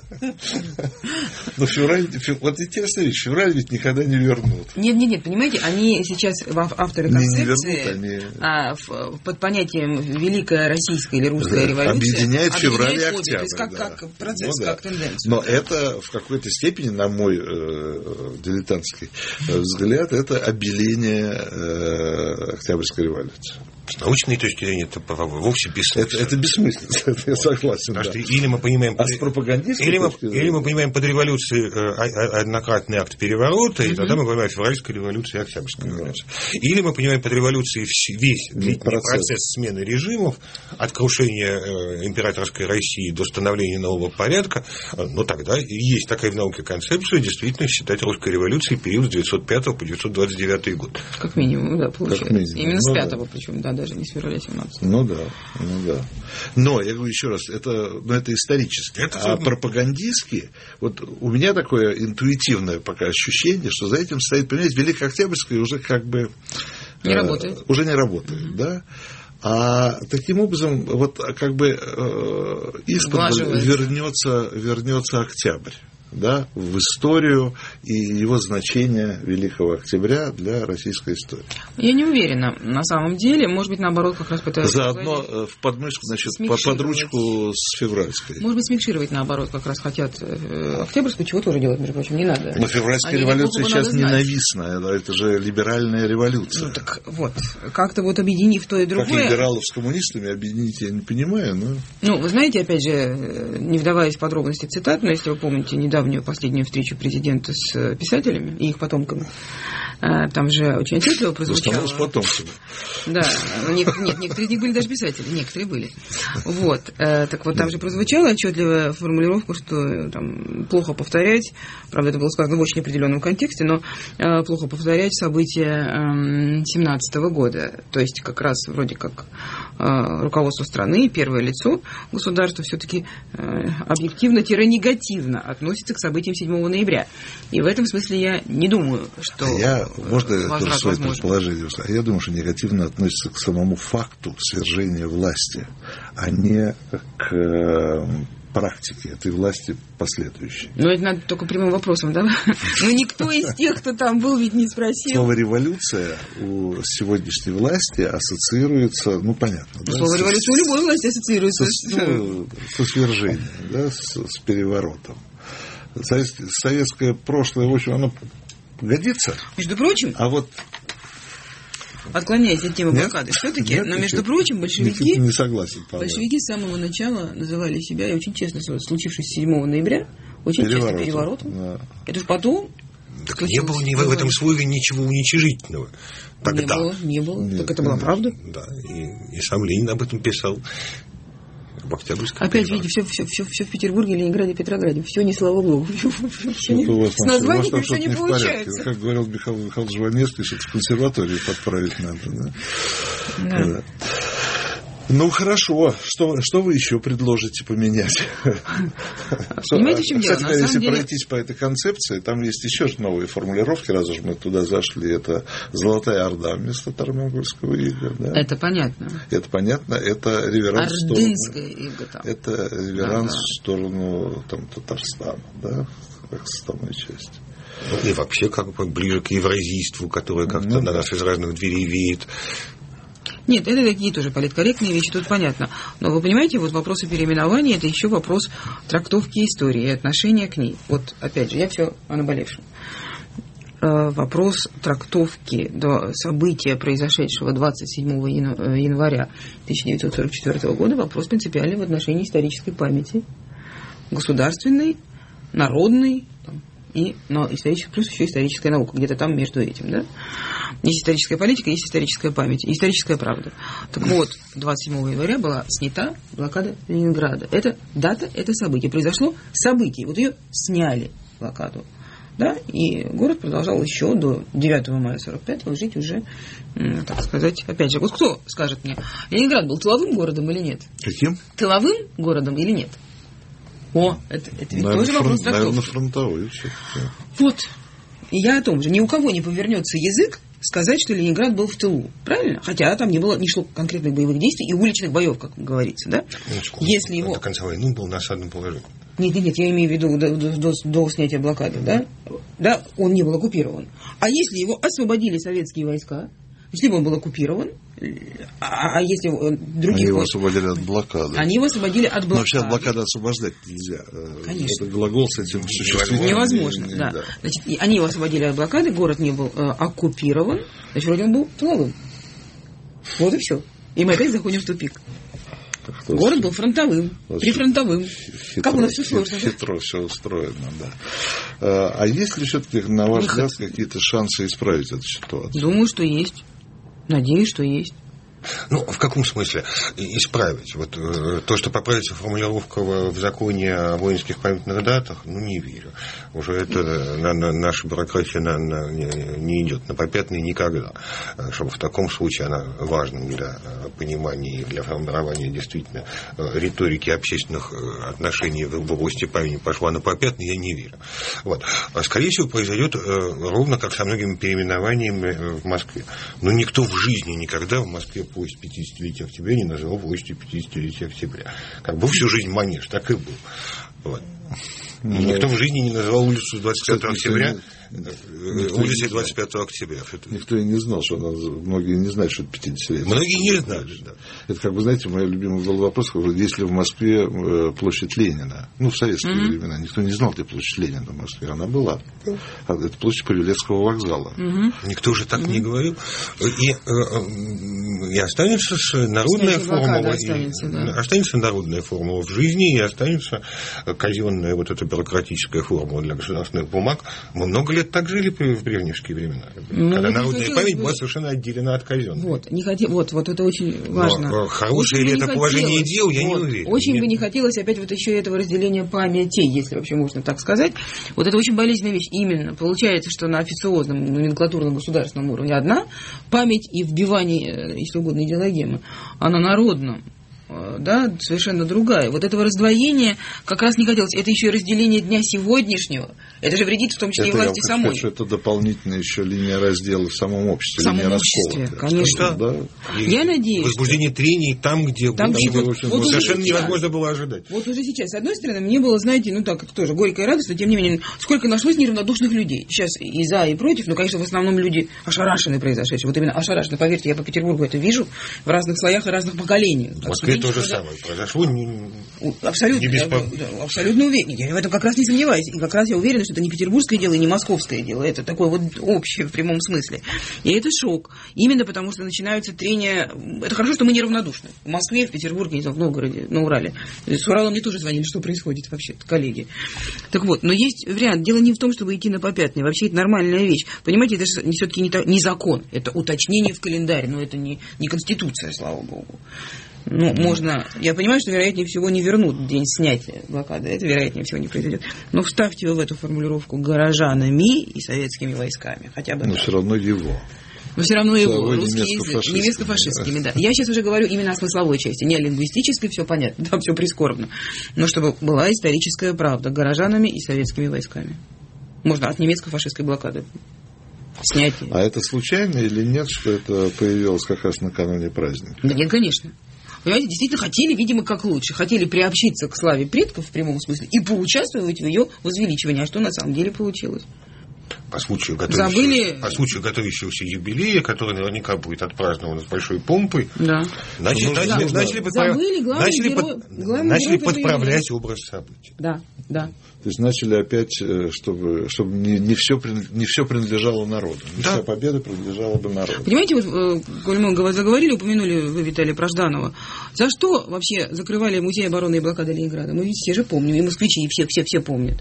Но февраль, вот интересная вещь, февраль ведь никогда не вернут. Нет, нет, нет, понимаете, они сейчас, авторы концепции, не, не вернут, они... а, в, под понятием Великая Российская или Русская да, революция объединяет февраль и октябрь. То есть как, да. как процесс, ну, да. как тенденция. Но это в какой-то степени, на мой э, дилетантский взгляд, это обеление э, Октябрьской революции. С научной точки зрения это вовсе бессмысленно. Это, это бессмысленно, это я согласен. Потому да. что или мы понимаем, а с пропагандистской или мы, точки зрения? или мы понимаем под революцией э, однократный акт переворота, mm-hmm. и тогда мы понимаем февральская революция и октябрьская mm-hmm. революция. Или мы понимаем под революцией весь длительный процесс. процесс смены режимов, от крушения э, императорской России до становления нового порядка. Но тогда есть такая в науке концепция действительно считать русской революцией период с девятьсот пятого по девятьсот двадцать девятый год. Как минимум, да, получается. Минимум. Именно ну, с пятого, да. причем, да, даже не с февраля семнадцатого. Ну да, ну да. Но, я говорю еще раз, это, ну, это исторически. Это а пропагандистски, вот у меня такое интуитивное пока ощущение, что за этим стоит, понимаете, Великая Октябрьская уже как бы... Не э, работает. Уже не работает, mm-hmm. да. А таким образом, вот как бы э, из-под вернется, вернется октябрь. Да, в историю и его значение Великого Октября для российской истории. Я не уверена. На самом деле, может быть, наоборот, как раз пытаются... Заодно в подмышку, значит, под ручку с февральской. Может быть, смикшировать, наоборот, как раз хотят Октябрьскую, чего тоже делать, между прочим, не надо. Но февральская Они революция сейчас ненавистная, это же либеральная революция. Ну, так вот, как-то вот объединив то и другое... Как либералов с коммунистами объединить, я не понимаю, но... Ну, вы знаете, опять же, не вдаваясь в подробности цитат, но если вы помните, недавно недавнюю последнюю встречу президента с писателями и их потомками. Там же очень отчетливо прозвучало. В основном с потомками. Да, нет, нет, некоторые из них были даже писатели, некоторые были. Вот, так вот, там же прозвучала отчетливая формулировка, что там плохо повторять, правда, это было сказано в очень определенном контексте, но плохо повторять события семнадцатого года. То есть, как раз вроде как руководство страны, первое лицо государства все-таки объективно-негативно относится к событиям седьмого ноября. И в этом смысле я не думаю, что... Я, можно тоже свои предположения? Я думаю, что негативно относится к самому факту свержения власти, а не к практики этой власти последующей. Ну, это надо только прямым вопросом, да? Ну, никто из тех, кто там был, ведь не спросил. Слово «революция» у сегодняшней власти ассоциируется, ну, понятно. Да, слово «революция» у любой власти ассоциируется. Со, ну, со свержением, да, с, с переворотом. Советское прошлое, в общем, оно годится. Между прочим... А вот... Отклоняясь от темы блокады, все-таки, нет, но, между нет, прочим, большевики, не согласен, большевики с самого начала называли себя, и очень честно, случившись седьмого ноября, очень честно переворотом. Да. Это же потом... Так не было ни в этом слове ничего уничижительного. Тогда. Не было, не было. Нет, так это была правда. Да, и, и сам Ленин об этом писал. В Октябрьском Опять, перевороте. видите, все, все, все, все в Петербурге, Ленинграде, Петрограде. Все не слава богу. С названием все не получается. Как говорил Михаил Михайлович Жванецкий, что в консерваторию подправить надо. Да? Да. Да. Ну, хорошо. Что, что вы еще предложите поменять? Понимаете, в чем дело? Кстати, если пройтись по этой концепции, там есть еще новые формулировки, раз уж мы туда зашли. Это «Золотая Орда» вместо Тармагольского ига. Да? Это понятно. Это понятно. Это реверанс в сторону... Ордынская ига там. Это реверанс да, да. в сторону там, Татарстана, да, как составной части. Ну, и вообще как бы ближе к евразийству, которое как-то ну, на нас из разных дверей веет. Нет, это такие тоже политкорректные вещи, тут понятно. Но вы понимаете, вот вопросы переименования – это еще вопрос трактовки истории и отношения к ней. Вот, опять же, я все о наболевшем. Вопрос трактовки до события, произошедшего двадцать седьмого января тысяча девятьсот сорок четвёртого года, вопрос принципиальный в отношении исторической памяти. Государственной, народной, и, но историческая, плюс еще историческая наука, где-то там между этим, да? Есть историческая политика, есть историческая память, историческая правда. Так вот, двадцать седьмого января была снята блокада Ленинграда. Это дата, это событие. Произошло событие. Вот ее сняли, блокаду. Да? И город продолжал еще до девятого мая сорок пятого жить уже, так сказать, опять же, вот кто скажет мне, Ленинград был тыловым городом или нет? Каким? Тыловым городом или нет? О, это, это ведь наверное, тоже вопрос трактовки. Наверное, фронтовой все-таки. Вот. И я о том же. Ни у кого не повернется язык сказать, что Ленинград был в тылу. Правильно? Хотя там не было, не шло конкретных боевых действий и уличных боев, как говорится, да? Минуточку. Если его... До конца войны был на осадном положении. Нет, нет, нет, я имею в виду до, до, до, до снятия блокады, да? Да, он не был оккупирован. А если его освободили советские войска, если бы он был оккупирован, а, а если других... Они его освободили от блокады. Они его освободили от блокады. Но вообще от блокады освобождать нельзя. Конечно. Это глагол с этим существует. Невозможно, не, не, да. да. Значит, они его освободили от блокады, город не был э, оккупирован, значит, вроде он был тыловым. Вот и все. И мы опять заходим в тупик. Как-то город был фронтовым, прифронтовым. Хитро, как у нас все сложно. Хитро все устроено, да. А есть ли все-таки, на ваш взгляд, какие-то шансы исправить эту ситуацию? Думаю, что есть. Надеюсь, что есть. Ну, в каком смысле исправить? Вот э, то, что поправится формулировка в, в законе о воинских памятных датах, ну, не верю. Уже это на, на, наша бюрократия на, на, не, не идет на попятные никогда. Чтобы в таком случае она важна для понимания и для формирования действительно риторики общественных отношений в, в области памяти пошла на попятные, я не верю. Вот. Скорее всего, произойдет э, ровно как со многими переименованиями в Москве. Но никто в жизни никогда в Москве площадь пятидесятилетия октября не называл площадью пятидесятилетия октября. Как был всю жизнь манеж, так и был. Вот. Но... Никто в жизни не называл улицу двадцать пятого октября улицей двадцать пятого октября. Никто и не знал, что она... Многие не знают, что это пятидесятилетие. Многие не знали, да. Это, как бы, знаете, мой любимый был вопрос, есть ли в Москве площадь Ленина? Ну, в советские mm-hmm. времена. Никто не знал, где площадь Ленина в Москве. Она была. Это площадь Павелецкого вокзала. Mm-hmm. Никто же так mm-hmm. не говорил. И, и останется народная формула. Останется, и, да. останется народная формула в жизни, и останется казенная вот эта бюрократическая формула для государственных бумаг. Мы много лет так жили в брежневские времена, ну, когда народная память бы... была совершенно отделена от казенной. Вот, не хоте... вот, вот это очень важно. Но хорошее ли это хотелось... положение дел, я вот, не уверен. Очень Нет. бы не хотелось опять вот еще этого разделения памяти, если вообще можно так сказать. Вот это очень болезненная вещь. Именно получается, что на официозном, номенклатурном государственном уровне одна память и вбивание, если угодно, идеологемы, а на народном, да, совершенно другая. Вот этого раздвоения как раз не хотелось. Это еще и разделение дня сегодняшнего Это же вредит в том числе это и власти самой. Сказать, что это дополнительная еще линия раздела в самом обществе. В самом обществе, раскола, конечно. Да. Я надеюсь. Возбуждение трений там, где, там, где вот, вот, вот совершенно невозможно было ожидать. Вот уже сейчас, с одной стороны, мне было, знаете, ну так, тоже горько и радостно, тем не менее, сколько нашлось неравнодушных людей. Сейчас и за, и против, но, конечно, в основном люди ошарашены произошедшим. Вот именно ошарашены, поверьте, я по Петербургу это вижу в разных слоях и разных поколениях. В Москве то же самое произошло. Не, абсолютно, не беспо... да, абсолютно уверен. Я в этом как раз не сомневаюсь. И как раз я уверена, что это не петербургское дело и не московское дело. Это такое вот общее в прямом смысле. И это шок. Именно потому, что начинаются трения. Это хорошо, что мы неравнодушны. В Москве, в Петербурге, не знаю, в Новгороде, на Урале. С Урала мне тоже звонили, что происходит вообще, коллеги. Так вот, но есть вариант. Дело не в том, чтобы идти на попятные. Вообще это нормальная вещь. Понимаете, это же все-таки не, не закон. Это уточнение в календаре. Но это не, не конституция, слава богу. Ну, можно... Я понимаю, что, вероятнее всего, не вернут день снятия блокады. Это, вероятнее всего, не произойдет. Но вставьте его в эту формулировку горожанами и советскими войсками. Хотя бы. Но так. все равно его. Но все равно его. Русский язык. Немецко-фашистскими, да. Я сейчас уже говорю именно о смысловой части. Не о лингвистической, все понятно. Там все прискорбно. Но чтобы была историческая правда. Горожанами и советскими войсками. Можно от немецко-фашистской блокады. Снятие. А это случайно или нет, что это появилось как раз накануне праздника? Да нет, конечно. Понимаете, действительно хотели, видимо, как лучше. Хотели приобщиться к славе предков в прямом смысле и поучаствовать в ее возвеличивании. А что на самом деле получилось? По случаю готовящегося, Забыли... по случаю готовящегося юбилея, который наверняка будет отпразднован с большой помпой, да. начали, ну, начали, да. начали, подправ... Забыли, начали, герой, под... начали подправлять образ событий. Да, да. То есть начали опять, чтобы, чтобы не, не, все, не все принадлежало народу. Не да. Вся победа принадлежала бы народу. Понимаете, вот, коль мы заговорили, упомянули вы Виталия Пражданова. За что вообще закрывали музей обороны и блокады Ленинграда? Мы ведь все же помним, и москвичи, и все-все-все помнят.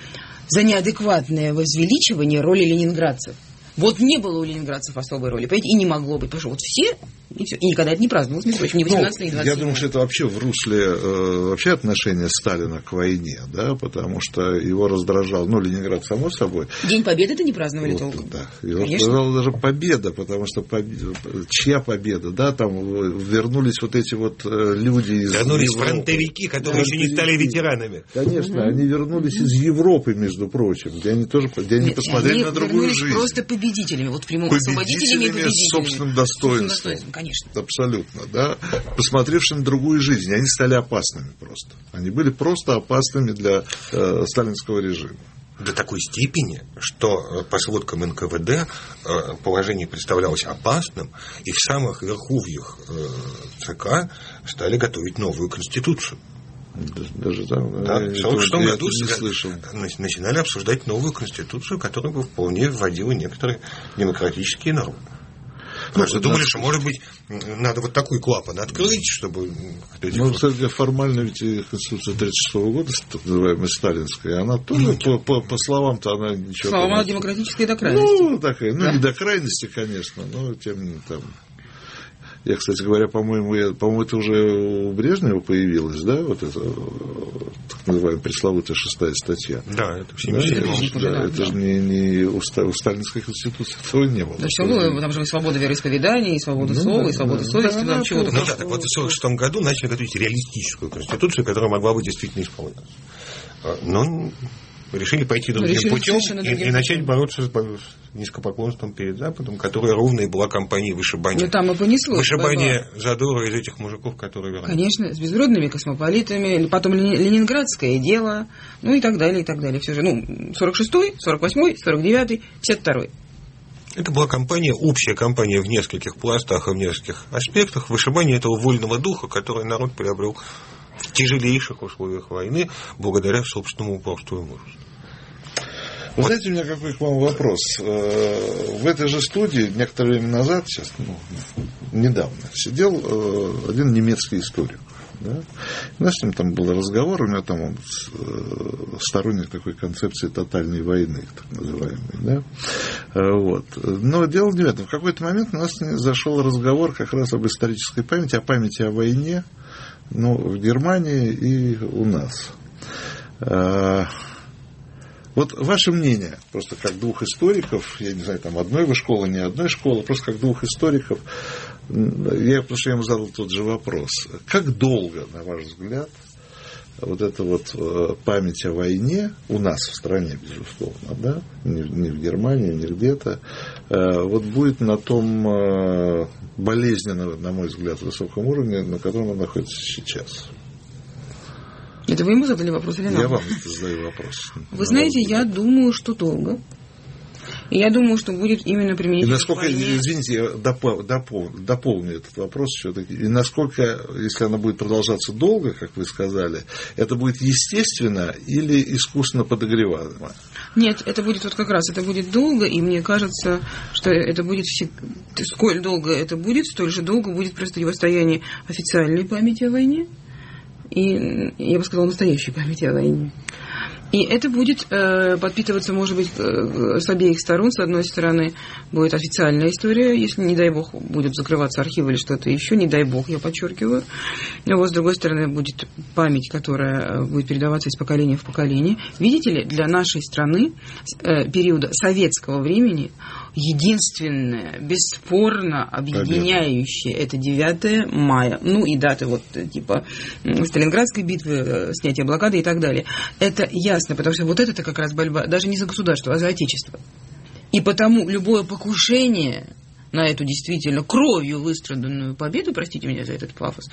За неадекватное возвеличивание роли ленинградцев. Вот не было у ленинградцев особой роли, понимаете, и не могло быть, потому что вот все, и все, и никогда это не праздновалось, между прочим, не восемнадцатое, не двадцатое. Я думаю, что это вообще в русле э, вообще отношения Сталина к войне, да, потому что его раздражал, ну, Ленинград, само собой. День Победы это не праздновали вот, толком. Да, его Конечно. раздражала даже победа, потому что победа, чья победа, да, там вернулись вот эти вот люди из Вернулись Европы. фронтовики, которые фронтовики. еще не стали ветеранами. Конечно, угу. Они вернулись из Европы, между прочим, где они тоже, где они Нет, посмотрели они на другую жизнь. Просто победителями, вот в прямом победителями, победителями с собственным достоинством. достоинством, конечно. Абсолютно, да. Посмотревши на другую жизнь, они стали опасными просто. Они были просто опасными для э, сталинского режима. До такой степени, что по сводкам эн ка вэ дэ положение представлялось опасным, и в самых верховьях цэ ка стали готовить новую конституцию. Даже там, да, в сорок шестом году не начинали обсуждать новую конституцию, которая бы вполне вводила некоторые демократические нормы. Потому что думали, что, может быть, надо вот такой клапан открыть, чтобы... Ну, кстати, формально ведь Конституция тридцать шестого года, так называемая сталинская, она тоже, ну, по, по, по словам-то, она ничего... Словам, она демократическая до крайности. Ну, такая, ну, да. Не до крайности, конечно, но тем не менее, там... Я, кстати говоря, по-моему, я, по-моему, это уже у Брежнева появилось, да, вот это, так называемая пресловутая шестая статья. Да, это в семьдесят седьмом. Да, да, это да. же не, не у, у сталинской конституции этого не было. Да все было, там же и свобода вероисповедания, и свобода ну, слова, да, и свобода да, совести, да, там чего-то. Ну да, так вот в сорок шестом году начали готовить реалистическую конституцию, которая могла бы действительно исполняться. Но решили пойти другим решили путем и, и начать бороться с, с низкопоклонством перед Западом, которое ровно и была компанией вышибания. Ну, там и понеслось. Вышибание задора из этих мужиков, которые вернулись. Конечно, с безродными космополитами, потом ленинградское дело, ну и так далее, и так далее. Все же, ну, сорок шестой, сорок восьмой, сорок девятый, пятьдесят второй. Это была кампания, общая кампания в нескольких пластах и в нескольких аспектах, вышибание этого вольного духа, который народ приобрел в тяжелейших условиях войны благодаря собственному упорству и мужеству. Вы вот. Знаете, у меня какой к вам вопрос. В этой же студии некоторое время назад, сейчас, ну, недавно, сидел один немецкий историк. Да? У нас с ним там был разговор, у него там он сторонник такой концепции тотальной войны, так называемой. Да? Вот. Но дело не в этом. В какой-то момент у нас зашел разговор как раз об исторической памяти, о памяти о войне, ну, в Германии и у нас. Вот ваше мнение, просто как двух историков, я не знаю, там одной вы школы, не одной школы, просто как двух историков, я, потому что я ему задал тот же вопрос. Как долго, на ваш взгляд, вот эта вот память о войне у нас в стране, безусловно, да, не, не в Германии, не где-то, вот будет на том болезненном, на мой взгляд, высоком уровне, на котором он находится сейчас. Это вы ему задали вопрос или нам? Я вам задаю вопрос. Вы знаете, я думаю, что долго. И я думаю, что будет именно применительно. И насколько, извините, я допол, допол, дополню этот вопрос все-таки. И насколько, если она будет продолжаться долго, как вы сказали, это будет естественно или искусственно подогреваемо? Нет, это будет вот как раз, это будет долго, и мне кажется, что это будет, сколь долго это будет, столь же долго будет противостояние официальной памяти о войне и, я бы сказала, настоящей памяти о войне. И это будет э, подпитываться, может быть, э, с обеих сторон. С одной стороны, будет официальная история, если, не дай бог, будут закрываться архивы или что-то еще, не дай бог, я подчеркиваю. А вот, с другой стороны, будет память, которая будет передаваться из поколения в поколение. Видите ли, для нашей страны э, периода советского времени единственное, бесспорно объединяющее, это девятое мая. Ну и даты вот типа Сталинградской битвы, снятия блокады и так далее. Это ясно, потому что вот это как раз борьба даже не за государство, а за отечество. И потому любое покушение на эту действительно кровью выстраданную победу, простите меня за этот пафос,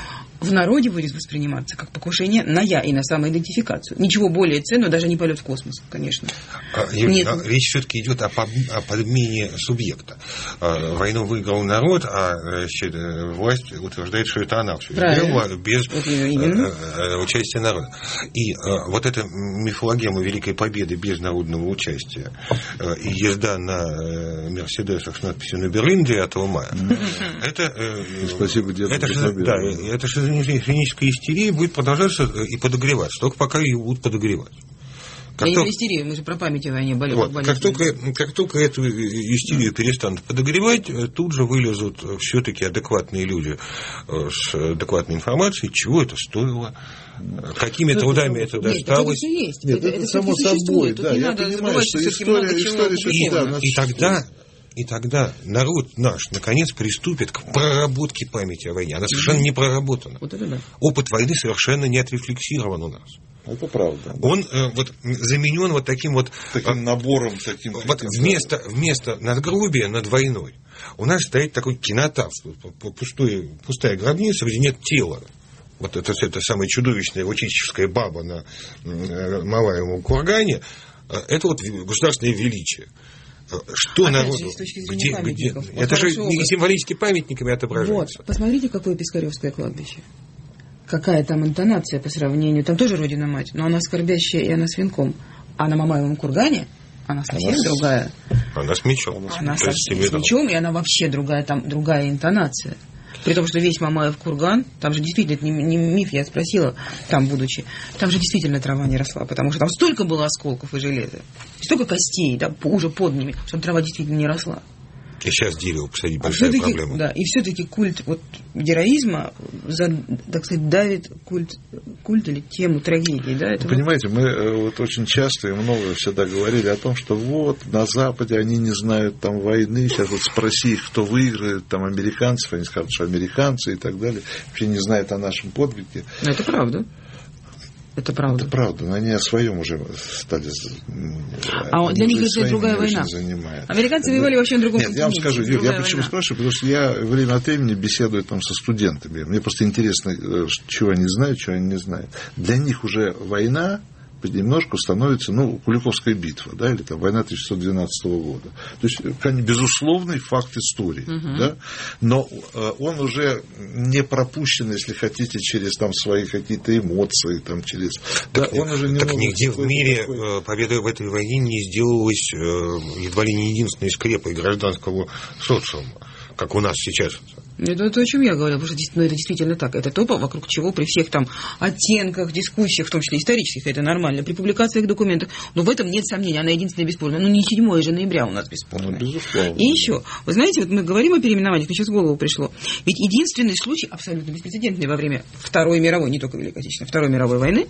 в народе будет восприниматься как покушение на я и на самоидентификацию. Ничего более ценного, даже не полет в космос, конечно. Юрий, речь все-таки идет о, под, о подмене субъекта. Войну выиграл народ, а значит, власть утверждает, что это она все сделала без вот участия народа. И вот эта мифологема Великой Победы без народного участия и езда на Мерседесах с надписью «На Берлин» девятого мая, это, Спасибо, это, да, это шизофреническая истерия будет продолжаться и подогреваться, только пока ее будут подогревать. Как да только... истерия, мы же про память о войне болели. Вот, как, только, как только эту истерию mm. перестанут подогревать, тут же вылезут все-таки адекватные люди с адекватной информацией, чего это стоило, какими трудами это досталось. Нет, это есть. Нет, это, это, это само собой. Да, я понимаю, что история, история всегда. И, и тогда... И тогда народ наш, наконец, приступит к проработке памяти о войне. Она совершенно не проработана. Вот это да. Опыт войны совершенно не отрефлексирован у нас. Это правда. Он э, вот, заменен вот таким вот... Таким набором. Таким, вот таким, вместо, вместо надгробия над войной у нас стоит такой кинотаф, пустой, пустая гробница, где нет тела. Вот это, это самая чудовищная вучическая баба на э, Маваевом кургане. Это вот государственное величие. Что Опять народу? же, где, где? Вот это же не символическими памятниками отображается. Вот, посмотрите, какое Пискаревское кладбище. Какая там интонация по сравнению. Там тоже Родина-мать, но она скорбящая, и она с венком. А на Мамаевом кургане она совсем она другая. Она с мечом. Она со, с мечом, и она вообще другая, там другая интонация. При том, что весь Мамаев курган, там же действительно, это не, не миф, я спросила, там будучи, там же действительно трава не росла, потому что там столько было осколков и железа, столько костей, да, уже под ними, что трава действительно не росла. И сейчас дерево посадить большая а проблема. Да, и все-таки культ вот, героизма, за, так сказать, давит культ, культ или тему трагедии. Да, это понимаете, вот... мы вот очень часто и много всегда говорили о том, что вот на Западе они не знают там войны, сейчас вот спроси их, кто выиграет, там американцев, они скажут, что американцы и так далее, вообще не знают о нашем подвиге. Это правда. Это правда. Это правда, но они о своем уже стали. А для них это другая война. Занимают. Американцы воевали вообще на другом Нет, континенте. Я вам скажу, Юрий, я почему война. спрашиваю, потому что я время от времени беседую там со студентами. Мне просто интересно, чего они знают, чего они не знают. Для них уже война понемножку становится, ну, Куликовская битва, да, или там война тысяча девятьсот двенадцатого года. То есть, безусловный факт истории, uh-huh. да, но он уже не пропущен, если хотите, через там свои какие-то эмоции, там, через... Так, да, он уже не так нигде в мире такой... победа в этой войне не сделалась едва ли не единственной скрепой гражданского социума, как у нас сейчас. Это то, о чем я говорила, потому что ну, это действительно так. Это то, вокруг чего при всех там оттенках, дискуссиях, в том числе исторических, это нормально, при публикациях документов. Но в этом нет сомнений, она единственная бесспорная. Ну, не седьмого же ноября у нас бесспорная. Ну, безусловно. И еще, вы знаете, вот мы говорим о переименованиях, мне сейчас в голову пришло. Ведь единственный случай, абсолютно беспрецедентный во время Второй мировой, не только Великой Отечественной, Второй мировой войны,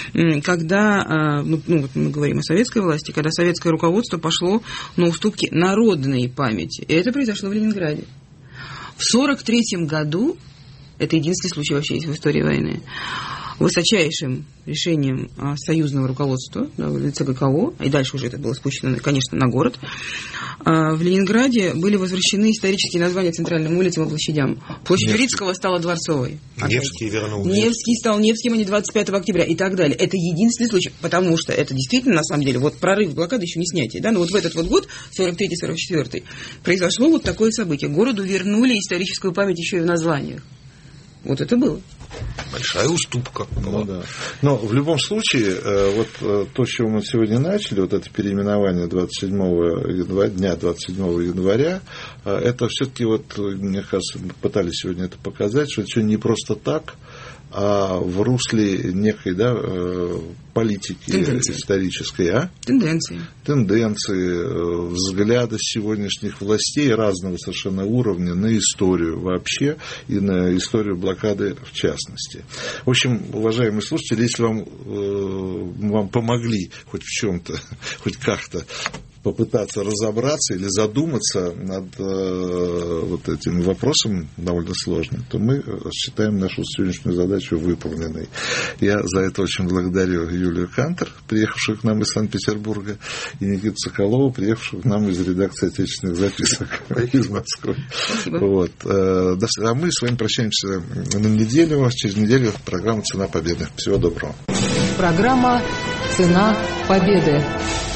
когда, ну, ну вот мы говорим о советской власти, когда советское руководство пошло на уступки народной памяти. И это произошло в Ленинграде. В сорок третьем году, это единственный случай вообще есть в истории войны, высочайшим решением союзного руководства, да, в лице ГКО, и дальше уже это было спущено, конечно, на город, в Ленинграде были возвращены исторические названия центральным улицам и площадям. Площадь Урицкого стала Дворцовой. Невский вернулся. Невский стал Невским, а не двадцать пятого октября и так далее. Это единственный случай, потому что это действительно, на самом деле, вот прорыв блокады еще не снятие. Да? Но вот в этот вот год, сорок третий сорок четвёртый, произошло вот такое событие. Городу вернули историческую память еще и в названиях. Вот это было. Большая уступка. Ну, да. Но в любом случае, вот то, с чего мы сегодня начали, вот это переименование двадцать седьмого января, дня двадцать седьмого января, это все-таки, вот, мне кажется, мы пытались сегодня это показать, что это все не просто так, а в русле некой, да, политики Тенденции. исторической. А? Тенденции. Тенденции, взгляды сегодняшних властей разного совершенно уровня на историю вообще и на историю блокады в частности. В общем, уважаемые слушатели, если вам, вам помогли хоть в чем-то, хоть как-то попытаться разобраться или задуматься над э, вот этим вопросом довольно сложным, то мы считаем нашу сегодняшнюю задачу выполненной. Я за это очень благодарю Юлию Кантер, приехавшую к нам из Санкт-Петербурга, и Никиту Соколова, приехавшую к нам из редакции «Отечественных записок» из Москвы. Вот. А мы с вами прощаемся на неделю. Через неделю программа «Цена победы». Всего доброго. Программа «Цена победы».